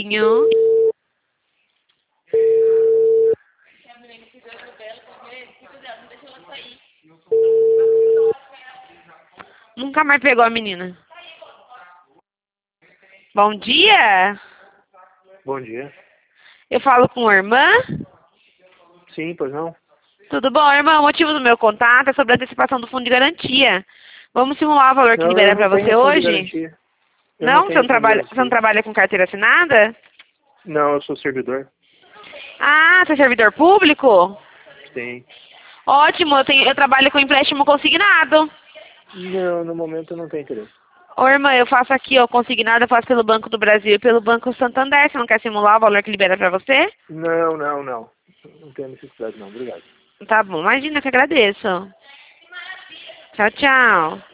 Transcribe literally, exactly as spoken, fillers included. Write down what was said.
pouquinho. Nunca mais pegou a menina. Bom dia. Bom dia. Eu falo com a irmã. Sim, pois não? Tudo bom, irmã? O motivo do meu contato é sobre a antecipação do fundo de garantia. Vamos simular o valor que Não, libera eu para não tenho você fundo de hoje? garantia. Eu Não? não Você não tenho fundo de trabalha, você não garantia. trabalha com carteira assinada? Não, eu sou servidor. Ah, você é servidor público? Sim. Ótimo, eu, tenho, eu trabalho com empréstimo consignado. Não, no momento eu não tenho interesse. Ô, irmã, eu faço aqui, ó, consignado, eu faço pelo Banco do Brasil e pelo Banco Santander. Você não quer simular o valor que libera para você? Não, não, não. Não tenho necessidade não, obrigado. Tá bom, imagina que agradeço. Tchau, tchau.